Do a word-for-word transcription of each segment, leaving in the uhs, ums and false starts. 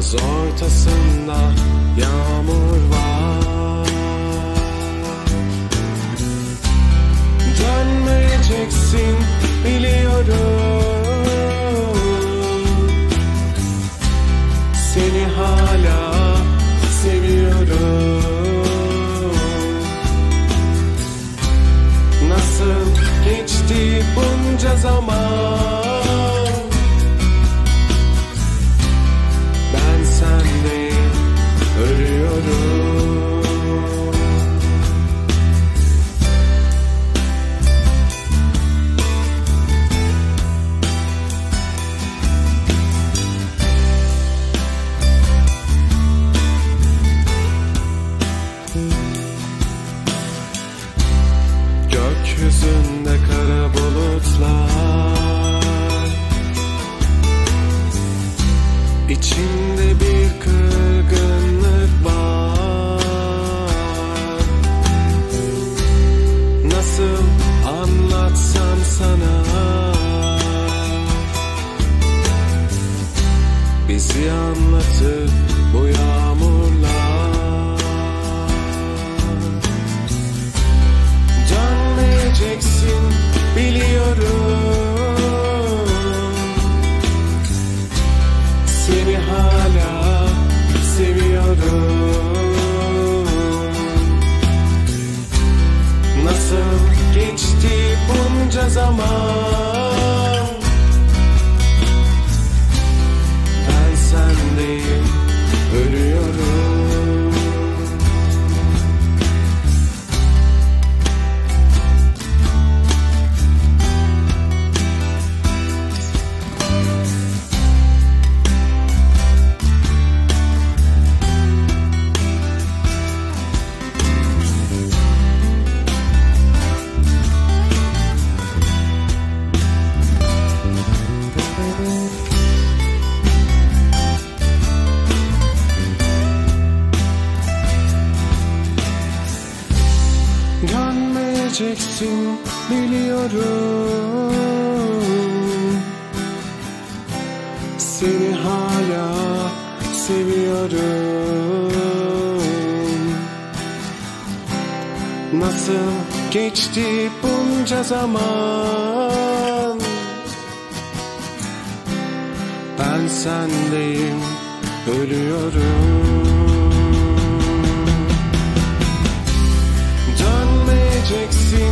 Yaz ortasında yağmur var. Dönmeyeceksin biliyorum. Seni hala seviyorum. Nasıl geçti bunca zaman? Ben sendeyim, ölüyorum. Gökyüzünde kara bulutlar, İçimde bir kırgınlık var. Nasıl anlatsam sana? Bizi anlatır bu yağmurlar. Dönmeyeceksin biliyorum. Seni hala seviyorum. Nasıl geçti bunca zaman? Ben sendeyim, ölüyorum. Dönmeyeceksin biliyorum. Seni hala seviyorum. Nasıl geçti bunca zaman? Ben sendeyim, ölüyorum. Dönmeyeceksin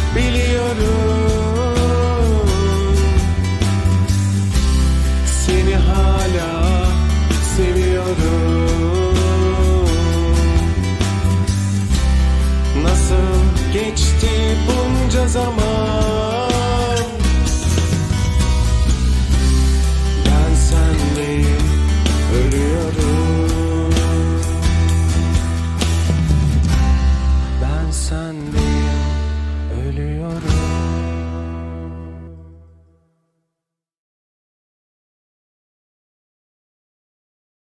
biliyorum. Seni hala seviyorum. Nasıl geçti bunca zaman?